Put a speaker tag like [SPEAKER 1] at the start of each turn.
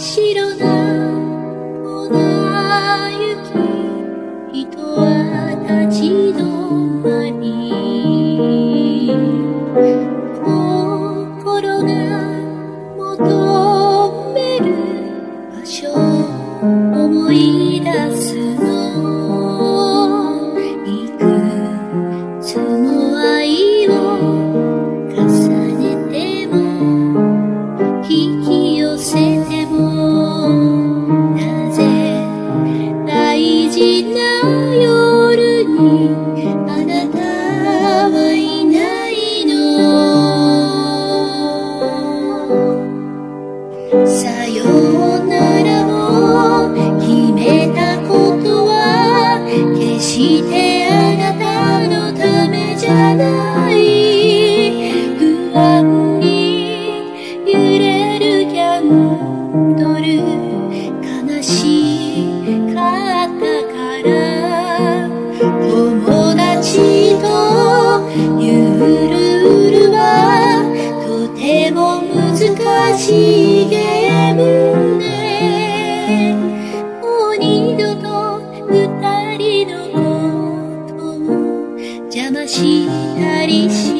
[SPEAKER 1] 白な粉雪、人は立ち止まり、心が求める場所を思い出すの。いくつも愛を重ねても引き寄せても、なぜ大事な夜にあなたはいないの。さようならを決めたことは決してあなたのためじゃない。不安に揺れるキャンドル、悲しかったから友達とゆるるはとても難しいゲームで、もう二度と二人のことを邪魔したりし